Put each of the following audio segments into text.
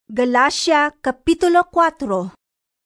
Galacia Kapitulo 4.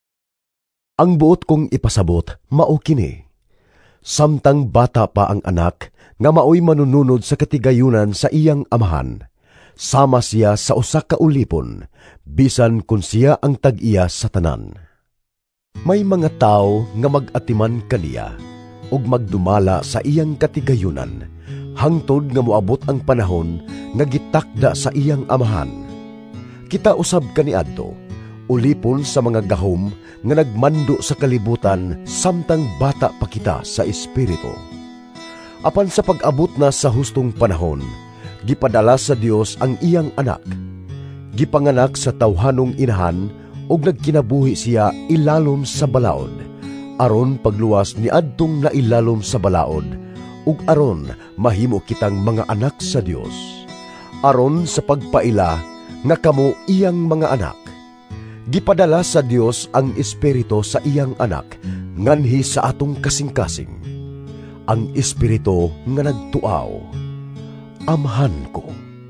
Ang buot kong ipasabot, mao kini. Samtang bata pa ang anak, nga maoy manununod sa katigayunan sa iyang amahan. Sama siya sa usa ka ulipon, bisan kun siya ang tag-iya sa tanan. May mga tao nga mag-atiman kaniya, ug magdumala sa iyang katigayunan, hangtod nga moabot ang panahon nga gitakda sa iyang amahan. Kita usab kaniadto, ulipon sa mga gahom nga nagmando sa kalibutan samtang bata pa kita sa espiritu. Apan sa pag-abot na sa hustong panahon, gipadala sa Dios ang iyang anak. Gipanganak sa tawhanong inahan ug nagkinabuhi siya ilalom sa balaod, aron pagluwas ni adtong nailalom sa balaod, ug aron mahimo kitang mga anak sa Dios. Aron sa pagpaila nga kamo iyang mga anak. Gipadala sa Dios ang Espiritu sa iyang anak, nganhi sa atong kasing-kasing. Ang Espiritu nga nagtuaw. Amahan ko.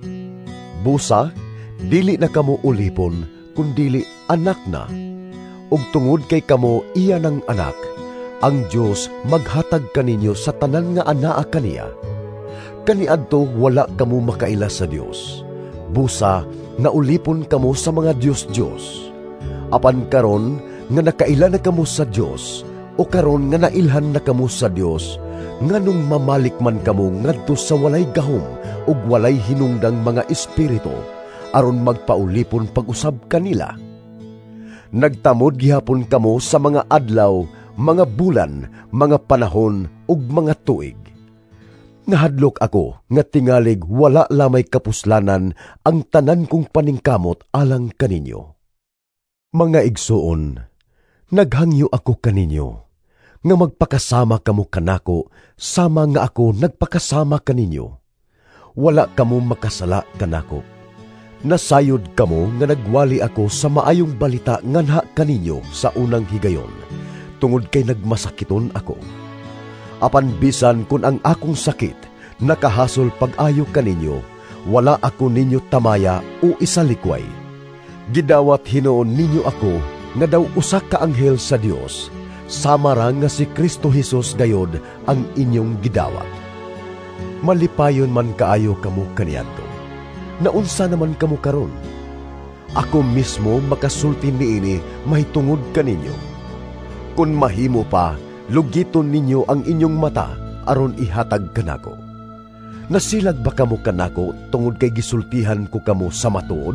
Busa, dili na kamo ulipon, kundili anak na. Ug tungod kay kamo iya ng anak, ang Dios maghatag kaninyo sa tanan nga anaa kaniya. Kaniadto wala kamo makaila sa Dios. Busa, naulipon kamo sa mga Diyos-Diyos. Apan karon nga nakaila na kamo sa Diyos, o karon nga nailhan na kamo sa Diyos, nganong mamalik man kamo ngadto sa walay gahom ug walay hinungdang mga espiritu, aron magpaulipon pag-usab kanila. Nagtamod gihapon kamo sa mga adlaw, mga bulan, mga panahon ug mga tuig. Nahadlok ako nga tingalig wala lamay kapuslanan ang tanan kong paningkamot alang kaninyo. Mga igsuon, naghangyo ako kaninyo, nga magpakasama kamo kanako, sama nga ako nagpakasama kaninyo. Wala kamo makasala kanako. Nasayod kamo nga nagwali ako sa maayong balita nganha kaninyo sa unang higayon, tungod kay nagmasakiton ako. Apan bisan kun ang akong sakit nakahasol pag-ayo kaninyo, wala ako ninyo tamaya o isalikway. Gidawat hinoon ninyo ako nga daw usa ka anghel sa Dios, sama ra nga si Kristo Jesus gayod ang inyong gidawat. Malipayon man kaayo kamo kaniadto. Naunsa naman kamo karon? Ako mismo makasulti niini mahitungod kaninyo. Kun mahimo pa, lugiton ninyo ang inyong mata aron ihatag kanako. Nasilag ba kamo kanako tungod kay gisultihan ko kamo sa matuod?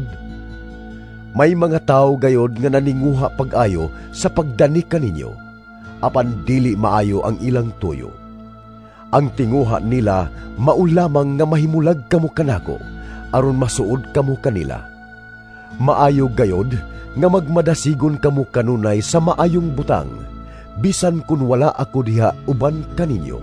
May mga tao gayod nga naninguha pag-ayo sa pagdani kaninyo, apan dili maayo ang ilang tuyo. Ang tinguha nila maulamang nga mahimulag kamo kanako, aron masuod kamo kanila. Maayo gayod nga magmadasigon kamo kanunay sa maayong butang, bisan kun wala ako diha uban kaninyo.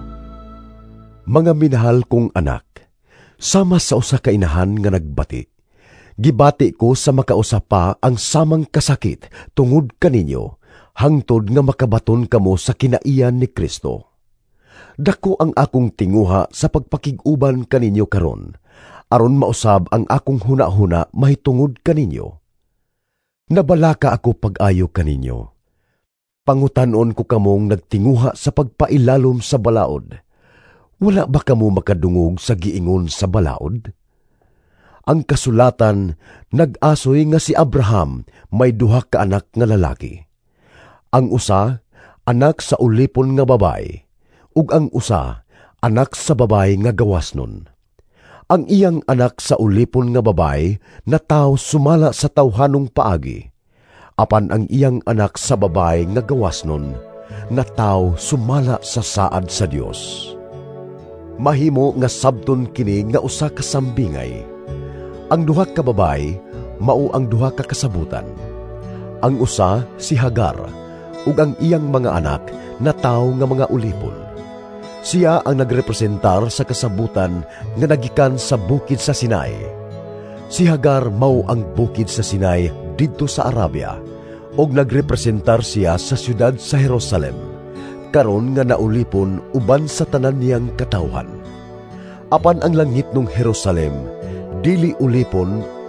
Mga minahal kong anak, sama sa usa ka inahan nga nagbati. Gibati ko sa makausa pa ang samang kasakit tungod kaninyo, hangtod nga makabaton kamo sa kinaiyan ni Kristo. Dako ang akong tinguha sa pagpakig-uban kaninyo karon, aron mausab ang akong huna-huna mahitungod kaninyo. Nabalaka ako pag-ayo kaninyo. Pangutanon ko kamong nagtinguha sa pagpailalom sa balaod. Wala ba kamo makadungog sa giingon sa balaod? Ang kasulatan nag-asoy nga si Abraham may duha ka anak nga lalaki. Ang usa, anak sa ulipon nga babae, ug ang usa, anak sa babae nga gawasnon. Ang iyang anak sa ulipon nga babae nataw sumala sa tawhanong paagi, apan ang iyang anak sa babae nga gawasnon nataw sumala sa saad sa Dios. Mahimo nga sabton kini nga usa ka sambingay. Ang duha ka babae mao ang duha ka kasabutan. Ang usa si Hagar, ug ang iyang mga anak nataw nga mga ulipon. Siya ang nagrepresentar sa kasabutan nga nagikan sa bukid sa Sinai. Si Hagar mao ang bukid sa Sinai didto sa Arabia, ug nagrepresentar siya sa siyudad sa Jerusalem, karon nga naulipon uban sa tanan niyang katawhan. Apan ang langit ng Jerusalem dili ulipon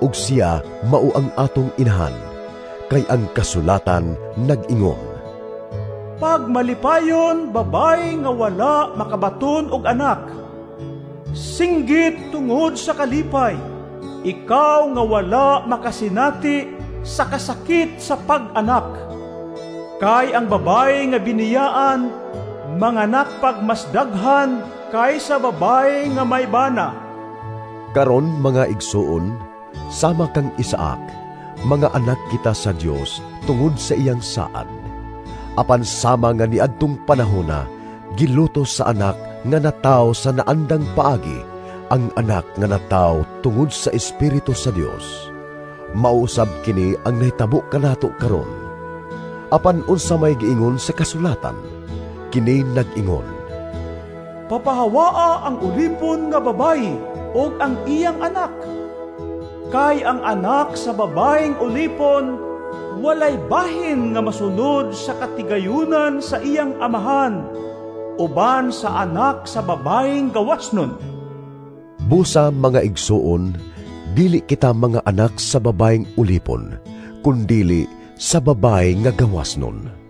ug siya mao ang atong inahan, kay ang kasulatan nag-ingon, Pag malipayon, babay nga wala makabaton og anak. Singgit tungod sa kalipay, ikaw nga wala makasinati sa kasakit sa pag-anak. Kay ang babay nga biniyaan, manganak pagmasdaghan kaysa babay nga may bana. Karon mga igsuon, sama kang Isaac, mga anak kita sa Dios tungod sa iyang saad. Apan sama nga niadtong panahona, giluto sa anak nga nataw sa naandang paagi, ang anak nga nataw tungod sa Espiritu sa Dios. Mausab kini ang nahitabo kanato karon. Apan unsa may giingon sa kasulatan, kini nag-ingon, Papahawaa ang ulipon nga babayi og ang iyang anak. Kay ang anak sa babayeng ulipon, walay bahin nga masunod sa katigayunan sa iyang amahan, uban sa anak sa babayeng gawasnon. Busa mga igsuon, dili kita mga anak sa babayeng ulipon, kundili sa babay nga gawasnon.